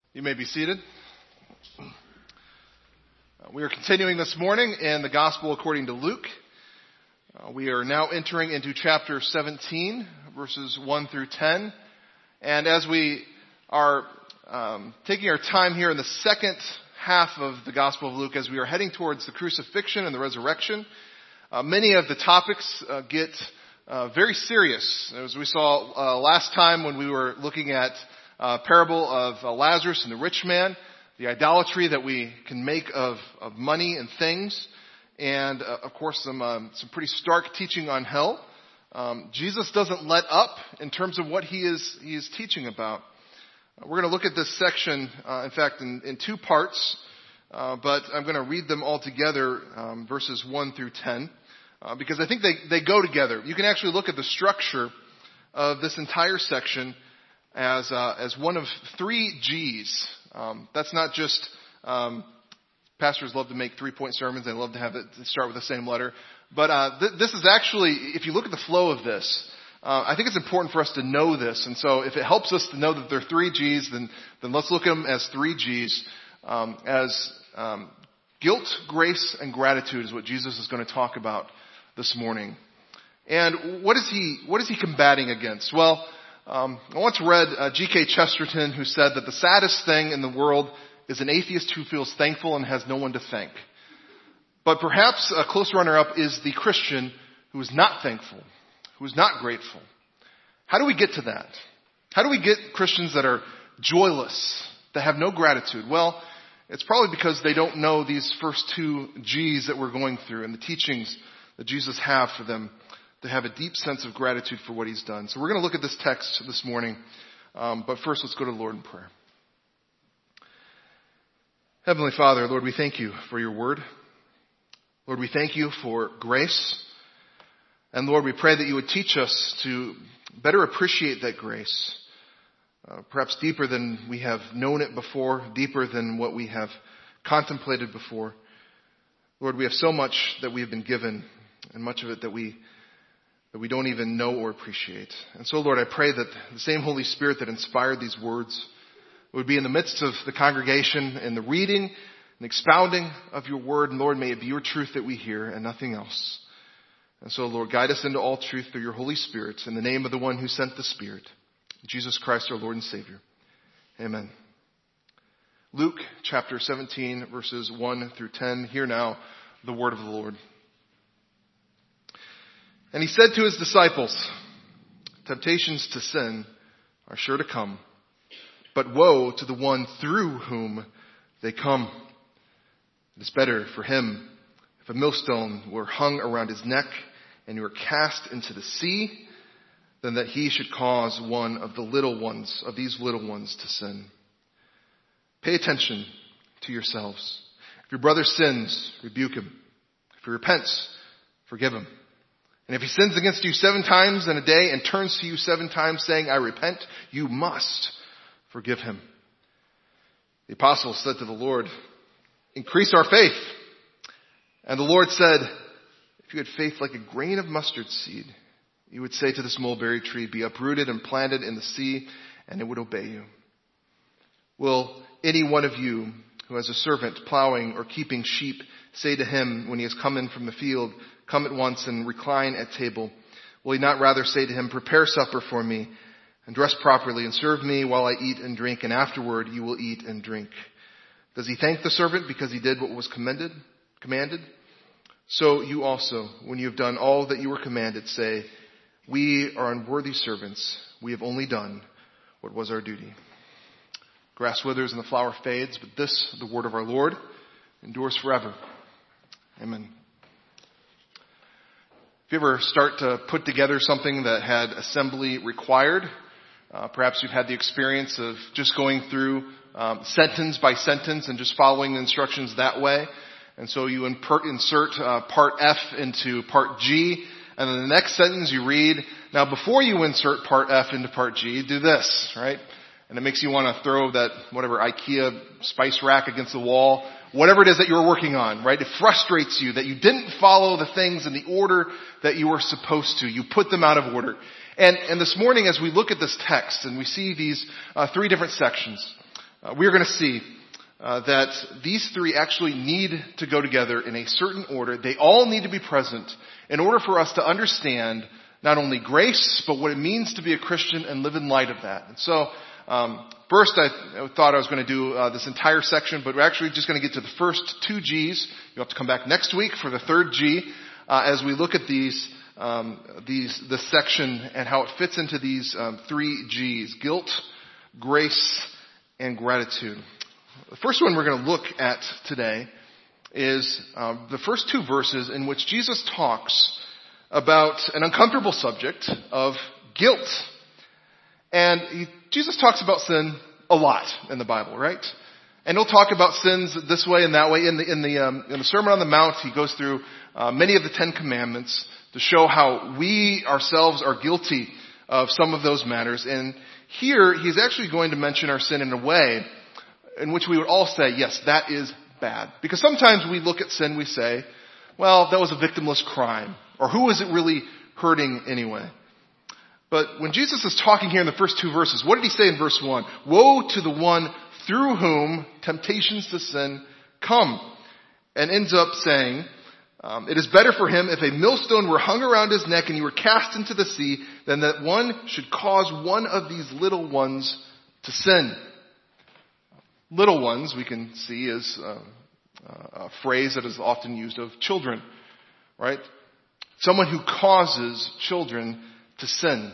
You may be seated. We are continuing this morning in the Gospel according to Luke. We are now entering into chapter 17, verses 1 through 10. And as we are taking our time here in the second half of the Gospel of Luke, as we are heading towards the crucifixion and the resurrection, many of the topics get very serious. As we saw last time when we were looking at parable of Lazarus and the rich man, the idolatry that we can make of money and things, and of course some pretty stark teaching on hell. Jesus doesn't let up in terms of what he is teaching about. We're going to look at this section, in fact, in two parts, but I'm going to read them all together, verses 1 through 10, because I think they go together. You can actually look at the structure of this entire section as one of three G's. That's not just, pastors love to make 3-point sermons. They love to have it start with the same letter. But this is actually, if you look at the flow of this, I think it's important for us to know this. And so if it helps us to know that there are three G's, then let's look at them as three G's. Guilt, grace, and gratitude is what Jesus is going to talk about this morning. And what is he combating against? Well, I once read G.K. Chesterton, who said that the saddest thing in the world is an atheist who feels thankful and has no one to thank. But perhaps a close runner-up is the Christian who is not thankful, who is not grateful. How do we get to that? How do we get Christians that are joyless, that have no gratitude? Well, it's probably because they don't know these first two G's that we're going through and the teachings that Jesus have for them, to have a deep sense of gratitude for what he's done. So we're going to look at this text this morning. But first, let's go to the Lord in prayer. Heavenly Father, Lord, we thank you for your word. Lord, we thank you for grace. And Lord, we pray that you would teach us to better appreciate that grace. Perhaps deeper than we have known it before, deeper than what we have contemplated before. Lord, we have so much that we have been given, and much of it that we don't even know or appreciate. And so, Lord, I pray that the same Holy Spirit that inspired these words would be in the midst of the congregation in the reading and expounding of your word. And Lord, may it be your truth that we hear and nothing else. And so, Lord, guide us into all truth through your Holy Spirit in the name of the one who sent the Spirit, Jesus Christ, our Lord and Savior. Amen. Luke chapter 17, verses 1 through 10. Hear now the word of the Lord. And he said to his disciples, temptations to sin are sure to come, but woe to the one through whom they come. It is better for him if a millstone were hung around his neck and he were cast into the sea, than that he should cause one of these little ones to sin. Pay attention to yourselves. If your brother sins, rebuke him. If he repents, forgive him. And if he sins against you 7 times in a day and turns to you 7 times saying, I repent, you must forgive him. The apostles said to the Lord, increase our faith. And the Lord said, if you had faith like a grain of mustard seed, you would say to this mulberry tree, be uprooted and planted in the sea, and it would obey you. Will any one of you who has a servant plowing or keeping sheep say to him when he has come in from the field, come at once and recline at table? Will he not rather say to him, prepare supper for me and dress properly and serve me while I eat and drink, and afterward you will eat and drink? Does he thank the servant because he did what was commanded? So you also, when you have done all that you were commanded, say, we are unworthy servants. We have only done what was our duty. Grass withers and the flower fades, but this, the word of our Lord, endures forever. Amen. If you ever start to put together something that had assembly required, perhaps you've had the experience of just going through sentence by sentence and just following the instructions that way. And so you insert part F into part G, and then the next sentence you read, now before you insert part F into part G, do this, right? And it makes you want to throw that, whatever, IKEA spice rack against the wall. Whatever it is that you're working on, right? It frustrates you that you didn't follow the things in the order that you were supposed to. You put them out of order. And this morning as we look at this text and we see these 3 different sections, we're going to see that these three actually need to go together in a certain order. They all need to be present in order for us to understand not only grace, but what it means to be a Christian and live in light of that. And so, first I thought I was going to do this entire section, but we're actually just going to get to the first two G's. You'll have to come back next week for the third G as we look at this section and how it fits into these three G's: guilt, grace, and gratitude. The first one we're going to look at today is the first two verses in which Jesus talks about an uncomfortable subject of guilt. And Jesus talks about sin a lot in the Bible, right? And he'll talk about sins this way and that way. In the Sermon on the Mount, he goes through many of the Ten Commandments to show how we ourselves are guilty of some of those matters. And here, he's actually going to mention our sin in a way in which we would all say, yes, that is bad. Because sometimes we look at sin, we say, well, that was a victimless crime. Or who was it really hurting anyway? But when Jesus is talking here in the first two verses, what did he say in verse 1? Woe to the one through whom temptations to sin come. And ends up saying, it is better for him if a millstone were hung around his neck and he were cast into the sea than that one should cause one of these little ones to sin. Little ones, we can see, is a phrase that is often used of children, right? Someone who causes children to sin.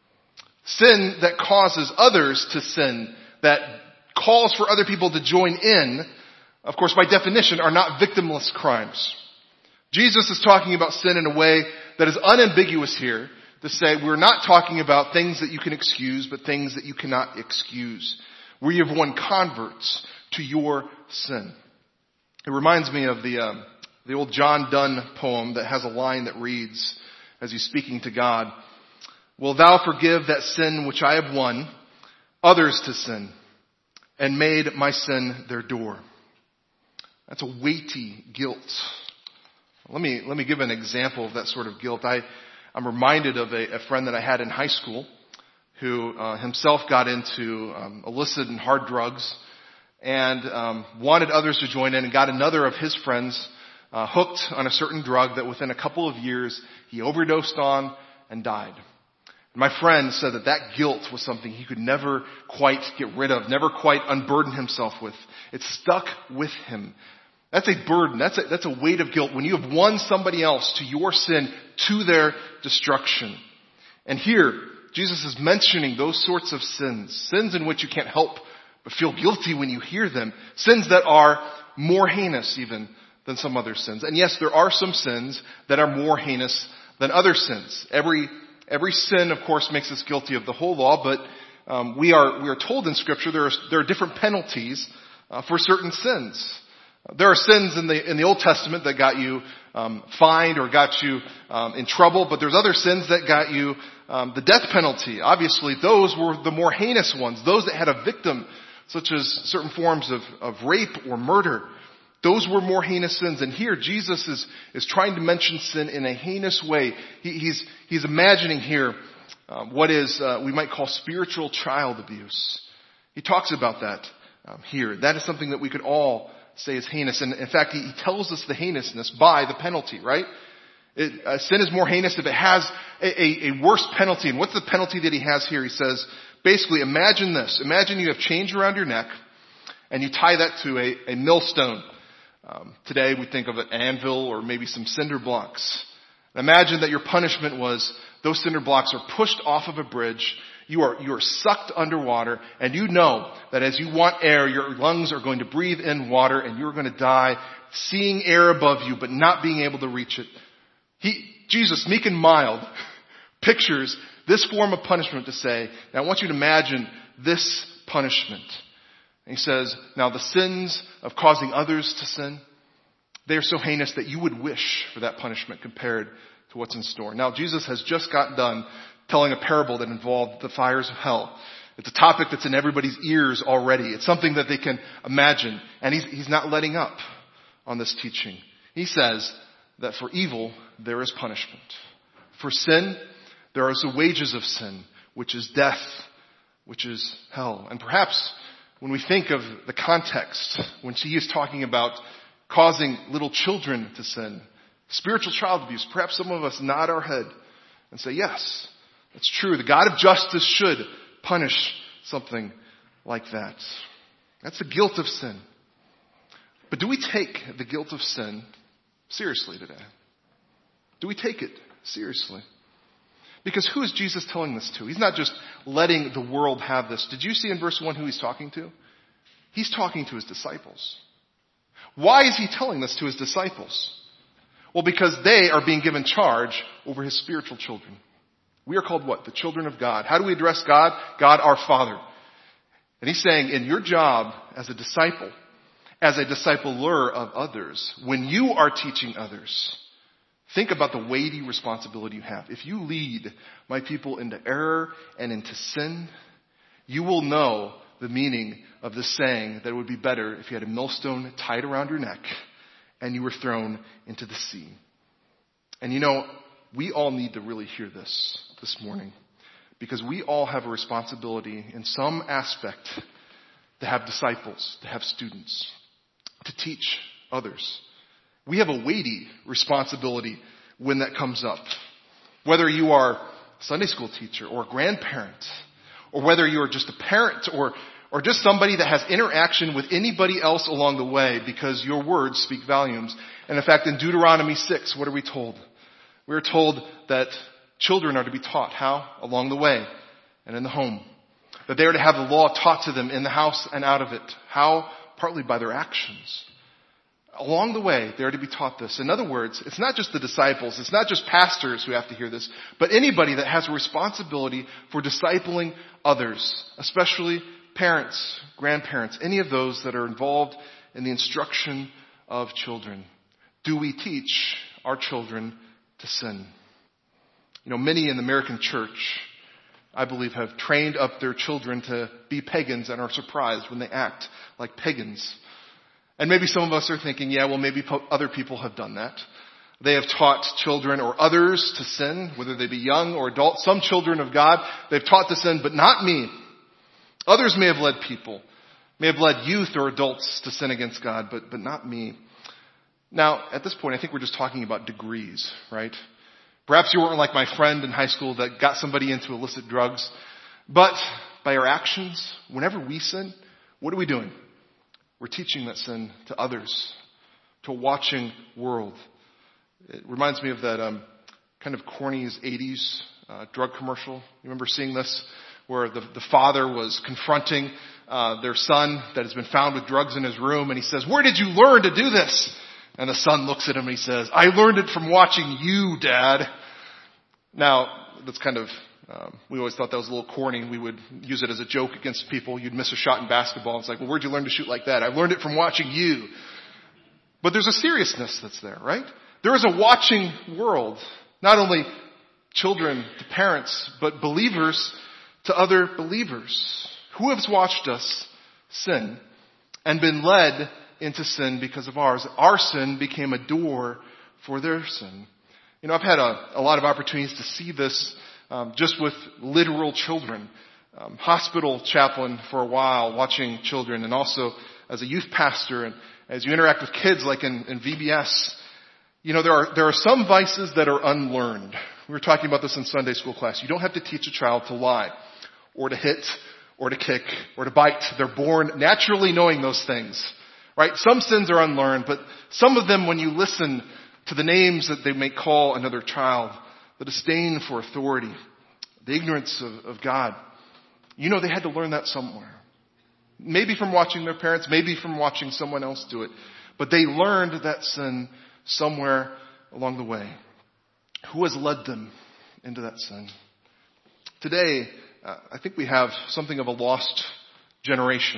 Sin that causes others to sin, that calls for other people to join in, of course, by definition, are not victimless crimes. Jesus is talking about sin in a way that is unambiguous here, to say we're not talking about things that you can excuse, but things that you cannot excuse, where you have won converts to your sin. It reminds me of the old John Donne poem that has a line that reads, as he's speaking to God, "Will thou forgive that sin which I have won, others to sin, and made my sin their door?" That's a weighty guilt. Let me give an example of that sort of guilt. I'm reminded of a friend that I had in high school who himself got into illicit and hard drugs and wanted others to join in, and got another of his friends hooked on a certain drug that within a couple of years he overdosed on and died. My friend said that guilt was something he could never quite get rid of, never quite unburden himself with. It stuck with him. That's a burden. That's a weight of guilt when you have won somebody else to your sin, to their destruction. And here, Jesus is mentioning those sorts of sins. Sins in which you can't help but feel guilty when you hear them. Sins that are more heinous even than some other sins. And yes, there are some sins that are more heinous than other sins. Every sin, of course, makes us guilty of the whole law, but we are told in Scripture there are different penalties for certain sins. There are sins in the Old Testament that got you fined or got you in trouble, but there's other sins that got you the death penalty. Obviously, those were the more heinous ones, those that had a victim, such as certain forms of rape or murder. Those were more heinous sins. And here Jesus is trying to mention sin in a heinous way. He's imagining here what is we might call spiritual child abuse. He talks about that here. That is something that we could all say is heinous. And in fact, he tells us the heinousness by the penalty, right? Sin is more heinous if it has a worse penalty. And what's the penalty that he has here? He says, basically, imagine this. Imagine you have chains around your neck and you tie that to a millstone. Today we think of an anvil or maybe some cinder blocks. Imagine that your punishment was those cinder blocks are pushed off of a bridge. You are sucked underwater, and you know that as you want air, your lungs are going to breathe in water and you're going to die seeing air above you but not being able to reach it. Jesus, meek and mild, pictures this form of punishment to say, now I want you to imagine this punishment. And he says, now the sins of causing others to sin, they are so heinous that you would wish for that punishment compared to what's in store. Now Jesus has just got done telling a parable that involved the fires of hell. It's a topic that's in everybody's ears already. It's something that they can imagine. And he's not letting up on this teaching. He says that for evil, there is punishment. For sin, there is the wages of sin, which is death, which is hell. And perhaps when we think of the context, when she is talking about causing little children to sin, spiritual child abuse, perhaps some of us nod our head and say, yes, it's true. The God of justice should punish something like that. That's the guilt of sin. But do we take the guilt of sin seriously today? Do we take it seriously? Because who is Jesus telling this to? He's not just letting the world have this. Did you see in verse 1 who he's talking to? He's talking to his disciples. Why is he telling this to his disciples? Well, because they are being given charge over his spiritual children. We are called what? The children of God. How do we address God? God our Father. And he's saying, in your job as a disciple, as a discipler of others, when you are teaching others, think about the weighty responsibility you have. If you lead my people into error and into sin, you will know the meaning of the saying that it would be better if you had a millstone tied around your neck and you were thrown into the sea. And you know, we all need to really hear this morning, because we all have a responsibility in some aspect to have disciples, to have students, to teach others. We have a weighty responsibility when that comes up. Whether you are a Sunday school teacher or a grandparent, or whether you are just a parent or just somebody that has interaction with anybody else along the way, because your words speak volumes. And in fact, in Deuteronomy 6, what are we told? We're told that children are to be taught how? Along the way and in the home. That they are to have the law taught to them in the house and out of it. How? Partly by their actions. Along the way, they are to be taught this. In other words, it's not just the disciples, it's not just pastors who have to hear this, but anybody that has a responsibility for discipling others, especially parents, grandparents, any of those that are involved in the instruction of children. Do we teach our children to sin? You know, many in the American church, I believe, have trained up their children to be pagans and are surprised when they act like pagans. And maybe some of us are thinking, yeah, well, maybe other people have done that. They have taught children or others to sin, whether they be young or adult. Some children of God, they've taught to sin, but not me. Others may have led people, may have led youth or adults to sin against God, but not me. Now, at this point, I think we're just talking about degrees, right? Perhaps you weren't like my friend in high school that got somebody into illicit drugs. But by our actions, whenever we sin, what are we doing? We're teaching that sin to others, to a watching world. It reminds me of that kind of corny 80s drug commercial. You remember seeing this? Where the father was confronting their son that has been found with drugs in his room. And he says, "Where did you learn to do this?" And the son looks at him and he says, "I learned it from watching you, Dad." Now, that's kind of, we always thought that was a little corny. We would use it as a joke against people. You'd miss a shot in basketball. It's like, well, where'd you learn to shoot like that? I learned it from watching you. But there's a seriousness that's there, right? There is a watching world. Not only children to parents, but believers to other believers. Who has watched us sin and been led into sin because of ours? Our sin became a door for their sin. You know, I've had a lot of opportunities to see this just with literal children. Hospital chaplain for a while, watching children, and also as a youth pastor, and as you interact with kids like in VBS, you know, there are some vices that are unlearned. We were talking about this in Sunday school class. You don't have to teach a child to lie, or to hit, or to kick, or to bite. They're born naturally knowing those things, right? Some sins are unlearned, but some of them, when you listen to the names that they may call another child, the disdain for authority, the ignorance of God, you know they had to learn that somewhere. Maybe from watching their parents, maybe from watching someone else do it. But they learned that sin somewhere along the way. Who has led them into that sin? Today, I think we have something of a lost generation.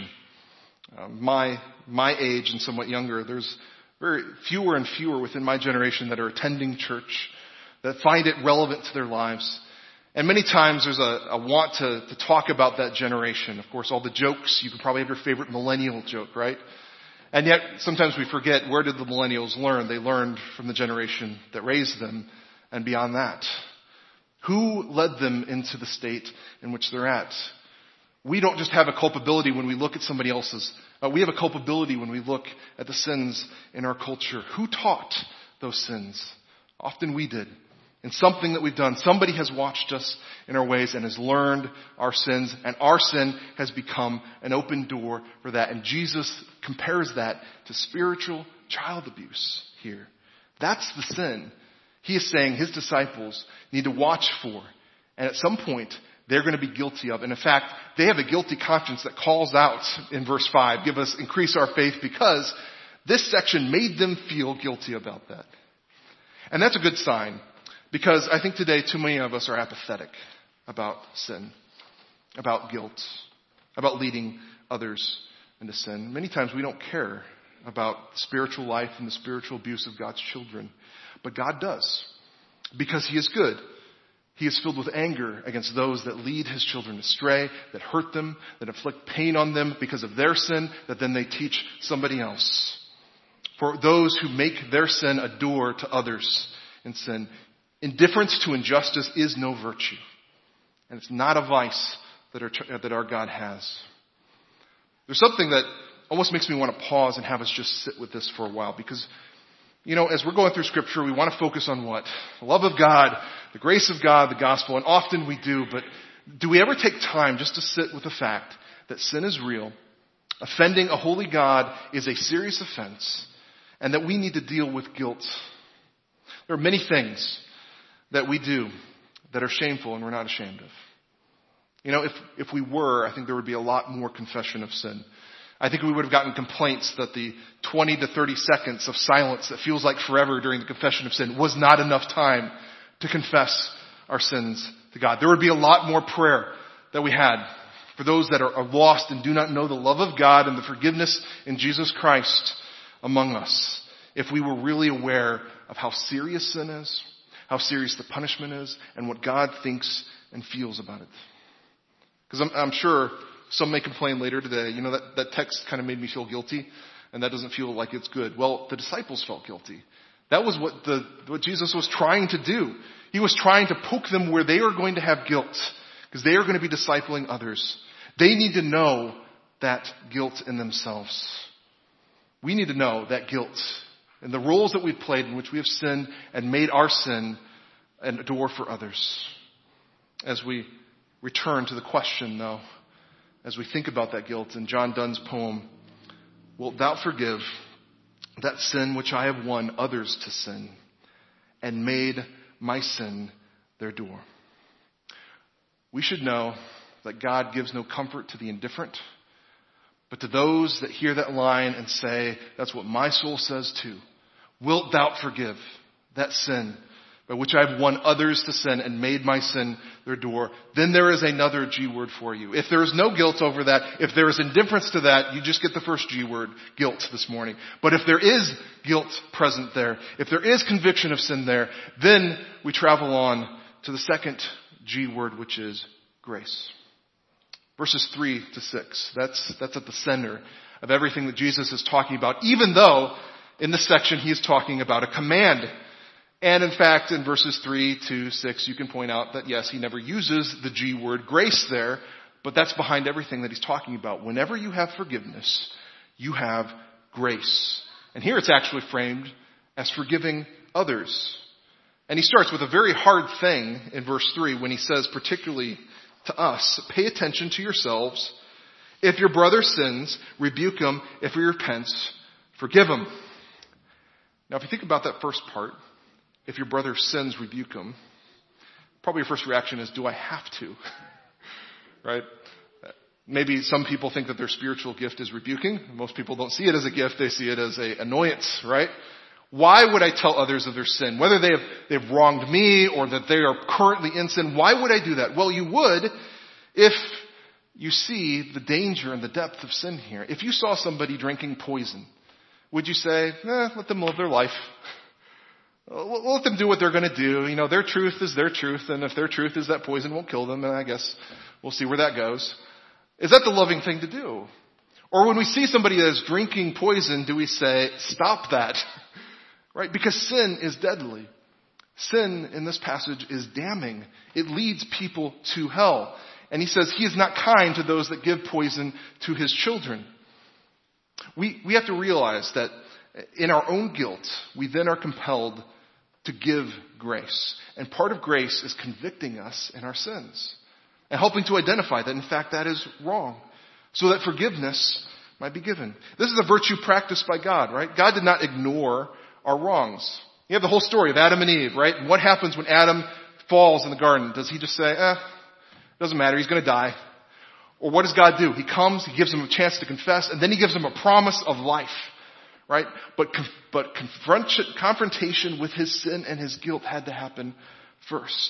My age and somewhat younger, there's very fewer and fewer within my generation that are attending church, that find it relevant to their lives. And many times there's a want to talk about that generation. Of course, all the jokes, you can probably have your favorite millennial joke, right? And yet, sometimes we forget, where did the millennials learn? They learned from the generation that raised them and beyond that. Who led them into the state in which they're at? we don't just have a culpability when we look at somebody else's. We have a culpability when we look at the sins in our culture. Who taught those sins? Often we did. In something that we've done, somebody has watched us in our ways and has learned our sins, and our sin has become an open door for that. And Jesus compares that to spiritual child abuse here. That's the sin he is saying his disciples need to watch for. And at some point, they're going to be guilty of. And in fact, they have a guilty conscience that calls out in verse 5, increase our faith, because this section made them feel guilty about that. And that's a good sign, because I think today too many of us are apathetic about sin, about guilt, about leading others into sin. Many times we don't care about spiritual life and the spiritual abuse of God's children. But God does, because he is good. He is filled with anger against those that lead his children astray, that hurt them, that inflict pain on them because of their sin, that then they teach somebody else. For those who make their sin a door to others in sin, indifference to injustice is no virtue. And it's not a vice that our God has. There's something that almost makes me want to pause and have us just sit with this for a while, because as we're going through Scripture, we want to focus on what? The love of God, the grace of God, the gospel, and often we do, but do we ever take time just to sit with the fact that sin is real, offending a holy God is a serious offense, and that we need to deal with guilt? There are many things that we do that are shameful and we're not ashamed of. If we were, I think there would be a lot more confession of sin. I think we would have gotten complaints that the 20 to 30 seconds of silence that feels like forever during the confession of sin was not enough time to confess our sins to God. There would be a lot more prayer that we had for those that are lost and do not know the love of God and the forgiveness in Jesus Christ among us, if we were really aware of how serious sin is, how serious the punishment is, and what God thinks and feels about it. Because I'm sure some may complain later today, that text kind of made me feel guilty, and that doesn't feel like it's good. Well, the disciples felt guilty. That was what Jesus was trying to do. He was trying to poke them where they are going to have guilt, because they are going to be discipling others. They need to know that guilt in themselves. We need to know that guilt and the roles that we've played in which we have sinned and made our sin a door for others. As we return to the question, though, as we think about that guilt in John Donne's poem, wilt thou forgive that sin which I have won others to sin and made my sin their door? We should know that God gives no comfort to the indifferent, but to those that hear that line and say, that's what my soul says too. Wilt thou forgive that sin by which I have won others to sin and made my sin their door? Then there is another G word for you. If there is no guilt over that, if there is indifference to that, you just get the first G word, guilt, this morning. But if there is guilt present there, if there is conviction of sin there, then we travel on to the second G word, which is grace. Verses 3 to 6. That's at the center of everything that Jesus is talking about, even though in this section he is talking about a command. And in fact, in verses 3 to 6, you can point out that yes, he never uses the G word, grace, there, but that's behind everything that he's talking about. Whenever you have forgiveness, you have grace. And here it's actually framed as forgiving others. And he starts with a very hard thing in verse 3 when he says, particularly to us, pay attention to yourselves. If your brother sins, rebuke him. If he repents, forgive him. Now, if you think about that first part, if your brother sins, rebuke him, probably your first reaction is, do I have to? Right? Maybe some people think that their spiritual gift is rebuking. Most people don't see it as a gift. They see it as an annoyance, right? Why would I tell others of their sin? Whether they've wronged me or that they are currently in sin, why would I do that? Well, you would if you see the danger and the depth of sin here. If you saw somebody drinking poison, would you say, let them live their life? We'll let them do what they're going to do. Their truth is their truth, and if their truth is that poison won't kill them, then I guess we'll see where that goes. Is that the loving thing to do? Or when we see somebody that is drinking poison, do we say, stop that? Right? Because sin is deadly. Sin in this passage is damning. It leads people to hell. And he says he is not kind to those that give poison to his children. We have to realize that in our own guilt, we then are compelled to give grace. And part of grace is convicting us in our sins and helping to identify that, in fact, that is wrong, so that forgiveness might be given. This is a virtue practiced by God, right? God did not ignore our wrongs. You have the whole story of Adam and Eve, right? And what happens when Adam falls in the garden? Does he just say, doesn't matter, he's going to die? Or what does God do? He comes, he gives him a chance to confess, and then he gives him a promise of life, right? But confrontation with his sin and his guilt had to happen first.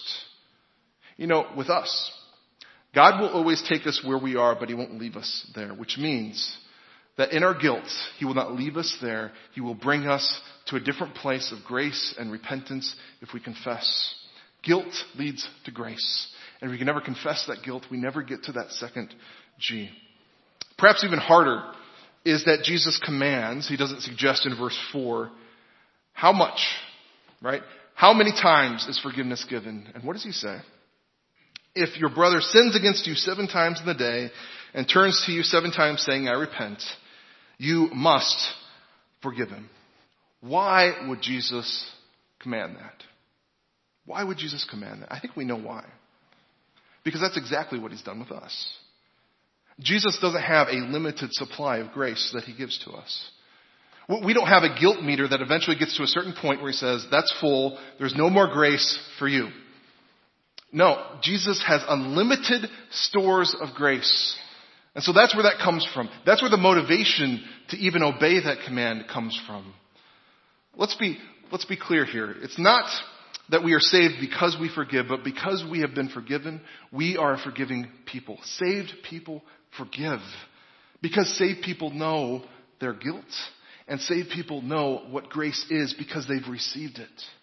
With us, God will always take us where we are, but he won't leave us there, which means that in our guilt, he will not leave us there. He will bring us to a different place of grace and repentance if we confess. Guilt leads to grace. And if we can never confess that guilt, we never get to that second G. Perhaps even harder is that Jesus commands, he doesn't suggest in verse 4, how much, right? How many times is forgiveness given? And what does he say? If your brother sins against you 7 times in the day and turns to you 7 times saying, I repent, you must forgive him. Why would Jesus command that? Why would Jesus command that? I think we know why. Because that's exactly what he's done with us. Jesus doesn't have a limited supply of grace that he gives to us. We don't have a guilt meter that eventually gets to a certain point where he says, that's full, there's no more grace for you. No, Jesus has unlimited stores of grace. And so that's where that comes from. That's where the motivation to even obey that command comes from. Let's be clear here. It's not that we are saved because we forgive, but because we have been forgiven, we are a forgiving people. Saved people forgive. Because saved people know their guilt. And saved people know what grace is because they've received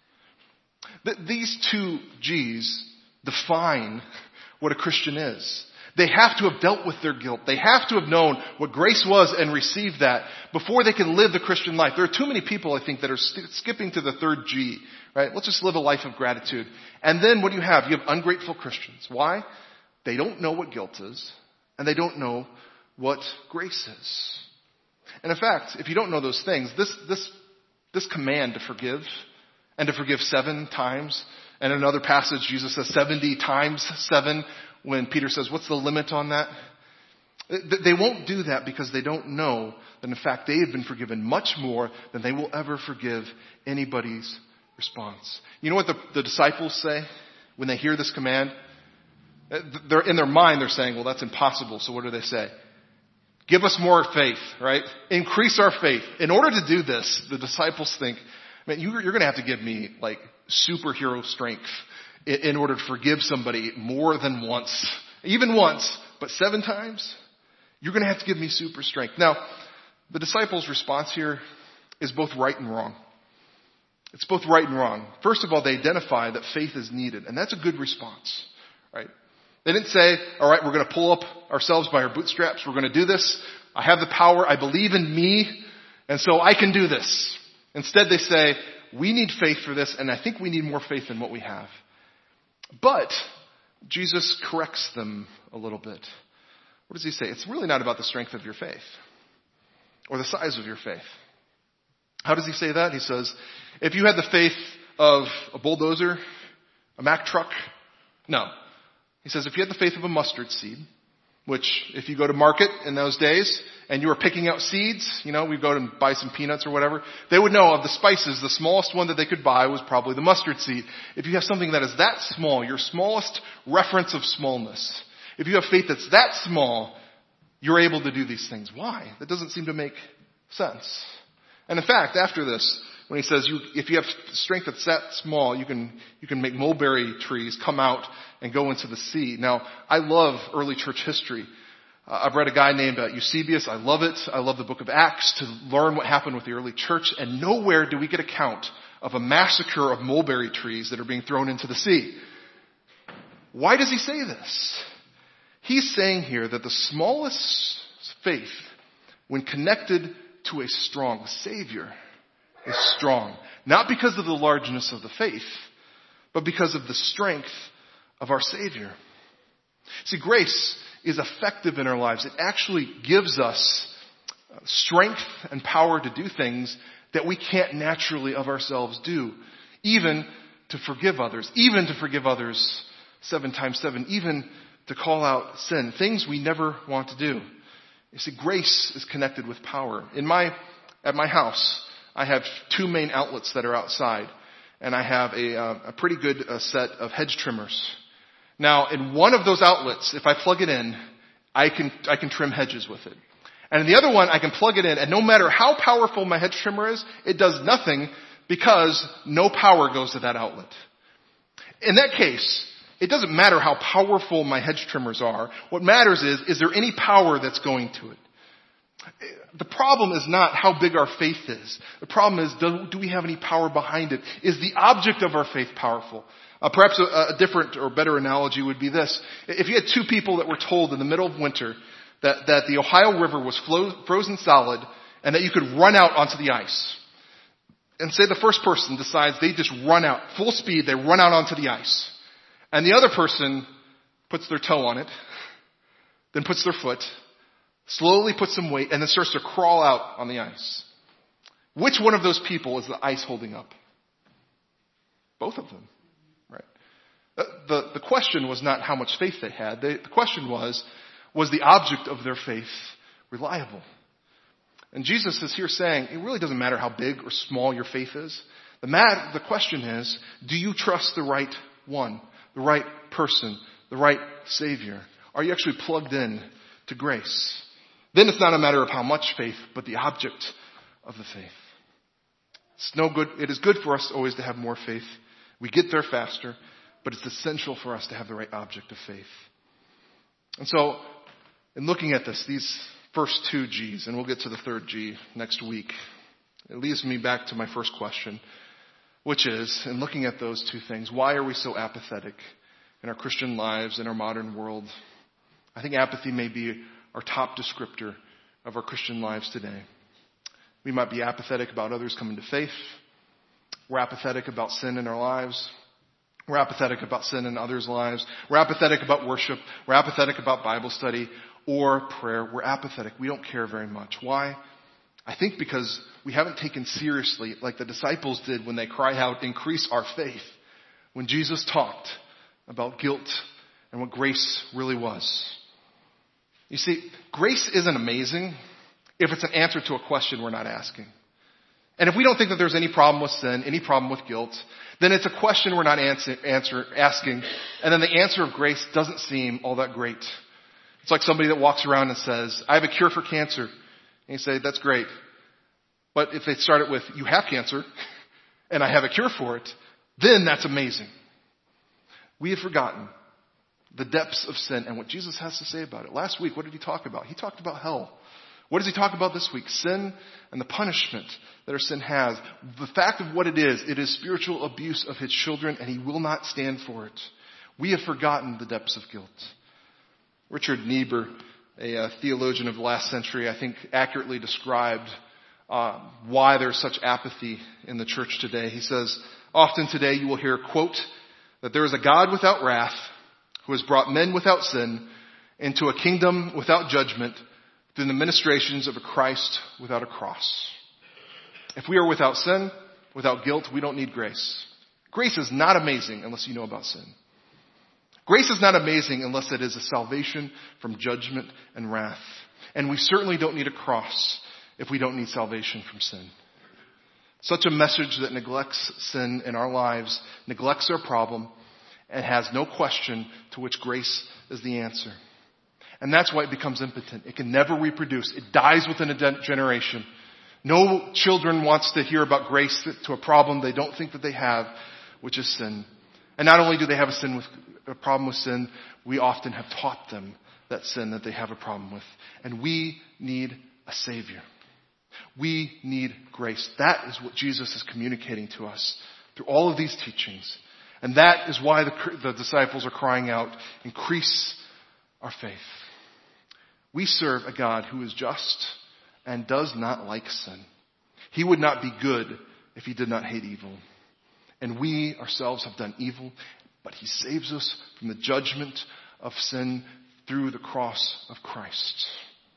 it. These 2 G's define what a Christian is. They have to have dealt with their guilt. They have to have known what grace was and received that before they can live the Christian life. There are too many people, I think, that are skipping to the 3rd G, right? Let's just live a life of gratitude. And then what do you have? You have ungrateful Christians. Why? They don't know what guilt is, and they don't know what grace is. And in fact, if you don't know those things, this command to forgive, and to forgive 7 times, and in another passage, Jesus says 70 times 7, when Peter says, what's the limit on that? They won't do that because they don't know that in fact they have been forgiven much more than they will ever forgive anybody's response. You know what the disciples say when they hear this command? They're in their mind, they're saying, well, that's impossible. So what do they say? Give us more faith, right? Increase our faith. In order to do this, the disciples think, man, you're going to have to give me like superhero strength in order to forgive somebody more than once. Even once, but 7 times? You're going to have to give me super strength. Now, the disciples' response here is both right and wrong. It's both right and wrong. First of all, they identify that faith is needed, and that's a good response, right? They didn't say, all right, we're going to pull up ourselves by our bootstraps. We're going to do this. I have the power. I believe in me, and so I can do this. Instead, they say, we need faith for this, and I think we need more faith than what we have. But Jesus corrects them a little bit. What does he say? It's really not about the strength of your faith or the size of your faith. How does he say that? He says, if you had the faith of a bulldozer, a Mack truck, no. He says, if you had the faith of a mustard seed, which if you go to market in those days and you were picking out seeds, we'd go and buy some peanuts or whatever, they would know of the spices, the smallest one that they could buy was probably the mustard seed. If you have something that is that small, your smallest reference of smallness, if you have faith that's that small, you're able to do these things. Why? That doesn't seem to make sense. And in fact, after this, when he says, if you have strength that's that small, you can make mulberry trees come out and go into the sea. Now, I love early church history. I've read a guy named Eusebius. I love it. I love the book of Acts to learn what happened with the early church. And nowhere do we get a count of a massacre of mulberry trees that are being thrown into the sea. Why does he say this? He's saying here that the smallest faith, when connected to a strong Savior, is strong. Not because of the largeness of the faith, but because of the strength of our Savior. See, grace is effective in our lives. It actually gives us strength and power to do things that we can't naturally of ourselves do. Even to forgive others. Even to forgive others 7 times 7. Even to call out sin. Things we never want to do. You see, grace is connected with power. At my house, I have 2 main outlets that are outside. And I have a pretty good set of hedge trimmers. Now, in one of those outlets, if I plug it in, I can trim hedges with it. And in the other one, I can plug it in, and no matter how powerful my hedge trimmer is, it does nothing because no power goes to that outlet. In that case, it doesn't matter how powerful my hedge trimmers are. What matters is there any power that's going to it? The problem is not how big our faith is. The problem is, do we have any power behind it? Is the object of our faith powerful? Perhaps a different or better analogy would be this. If you had 2 people that were told in the middle of winter that the Ohio River was frozen solid and that you could run out onto the ice. And say the first person decides they just run out, full speed, they run out onto the ice. And the other person puts their toe on it, then puts their foot, slowly puts some weight, and then starts to crawl out on the ice. Which one of those people is the ice holding up? Both of them, right? The question was not how much faith they had. The question was the object of their faith reliable? And Jesus is here saying, it really doesn't matter how big or small your faith is. The question is, do you trust the right one, the right person, the right Savior? Are you actually plugged in to grace? Then it's not a matter of how much faith, but the object of the faith. It's no good. It is good for us always to have more faith. We get there faster, but it's essential for us to have the right object of faith. And so, in looking at these first 2 G's, and we'll get to the 3rd G next week, it leads me back to my first question, which is, in looking at those 2 things, why are we so apathetic in our Christian lives, in our modern world? I think apathy may be our top descriptor of our Christian lives today. We might be apathetic about others coming to faith. We're apathetic about sin in our lives. We're apathetic about sin in others' lives. We're apathetic about worship. We're apathetic about Bible study or prayer. We're apathetic. We don't care very much. Why? I think because we haven't taken seriously, like the disciples did when they cried out, increase our faith, when Jesus talked about guilt and what grace really was. You see, grace isn't amazing if it's an answer to a question we're not asking. And if we don't think that there's any problem with sin, any problem with guilt, then it's a question we're not asking, and then the answer of grace doesn't seem all that great. It's like somebody that walks around and says, I have a cure for cancer. And you say, that's great. But if they start it with, you have cancer, and I have a cure for it, then that's amazing. We have forgotten the depths of sin and what Jesus has to say about it. Last week, what did he talk about? He talked about hell. What does he talk about this week? Sin and the punishment that our sin has. The fact of what it is spiritual abuse of his children, and he will not stand for it. We have forgotten the depths of guilt. Richard Niebuhr, a theologian of the last century, I think accurately described why there's such apathy in the church today. He says, often today you will hear, quote, that there is a God without wrath who has brought men without sin into a kingdom without judgment through the ministrations of a Christ without a cross. If we are without sin, without guilt, we don't need grace. Grace is not amazing unless you know about sin. Grace is not amazing unless it is a salvation from judgment and wrath. And we certainly don't need a cross if we don't need salvation from sin. Such a message that neglects sin in our lives, neglects our problem, and has no question to which grace is the answer. And that's why it becomes impotent. It can never reproduce. It dies within a generation. No children wants to hear about grace to a problem they don't think that they have, which is sin. And not only do they have a problem with sin, we often have taught them that sin that they have a problem with. And we need a Savior. We need grace. That is what Jesus is communicating to us through all of these teachings. And that is why the disciples are crying out, increase our faith. We serve a God who is just and does not like sin. He would not be good if he did not hate evil. And we ourselves have done evil, but he saves us from the judgment of sin through the cross of Christ.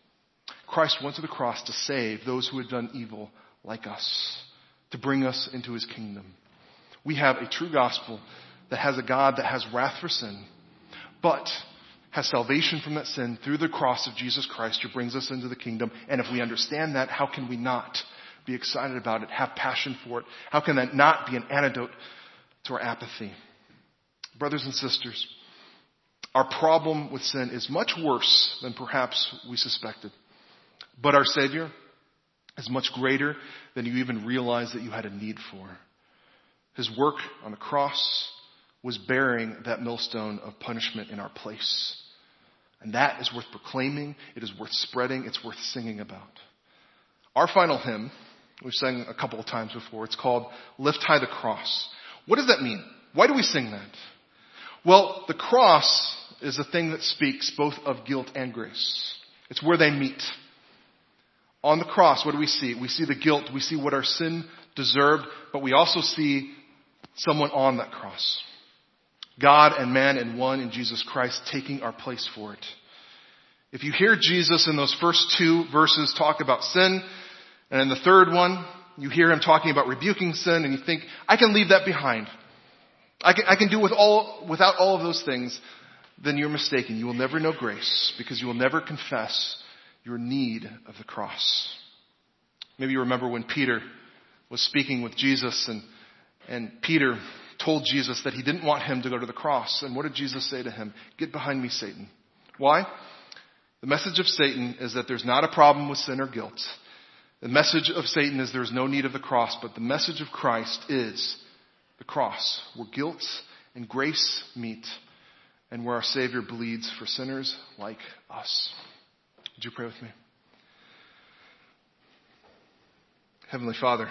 Christ went to the cross to save those who had done evil like us, to bring us into his kingdom. We have a true gospel that has a God that has wrath for sin, but has salvation from that sin through the cross of Jesus Christ, who brings us into the kingdom. And if we understand that, how can we not be excited about it, have passion for it? How can that not be an antidote to our apathy? Brothers and sisters, our problem with sin is much worse than perhaps we suspected. But our Savior is much greater than you even realized that you had a need for. His work on the cross was bearing that millstone of punishment in our place. And that is worth proclaiming. It is worth spreading. It's worth singing about. Our final hymn, we've sang a couple of times before, it's called Lift High the Cross. What does that mean? Why do we sing that? Well, the cross is a thing that speaks both of guilt and grace. It's where they meet. On the cross, what do we see? We see the guilt. We see what our sin deserved, but we also see someone on that cross. God and man in one in Jesus Christ taking our place for it. If you hear Jesus in those first two verses talk about sin, and in the third one, you hear him talking about rebuking sin, and you think, I can leave that behind. I can do without all of those things, then you're mistaken. You will never know grace because you will never confess your need of the cross. Maybe you remember when Peter was speaking with Jesus and Peter told Jesus that he didn't want him to go to the cross. And what did Jesus say to him? Get behind me, Satan. Why? The message of Satan is that there's not a problem with sin or guilt. The message of Satan is there's no need of the cross, but the message of Christ is the cross, where guilt and grace meet, and where our Savior bleeds for sinners like us. Would you pray with me? Heavenly Father,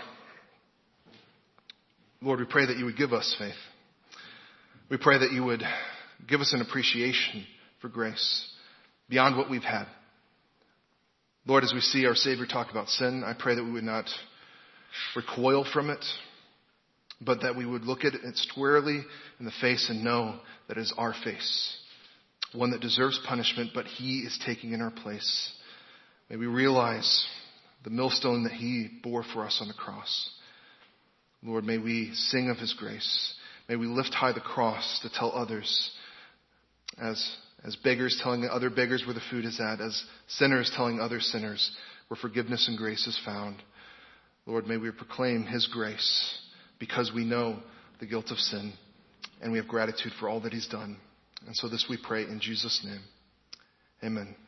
Lord, we pray that you would give us faith. We pray that you would give us an appreciation for grace beyond what we've had. Lord, as we see our Savior talk about sin, I pray that we would not recoil from it, but that we would look at it squarely in the face and know that it is our face, one that deserves punishment, but he is taking in our place. May we realize the millstone that he bore for us on the cross. Lord, may we sing of his grace. May we lift high the cross to tell others, as beggars telling other beggars where the food is at, as sinners telling other sinners where forgiveness and grace is found. Lord, may we proclaim his grace because we know the guilt of sin and we have gratitude for all that he's done. And so this we pray in Jesus' name. Amen.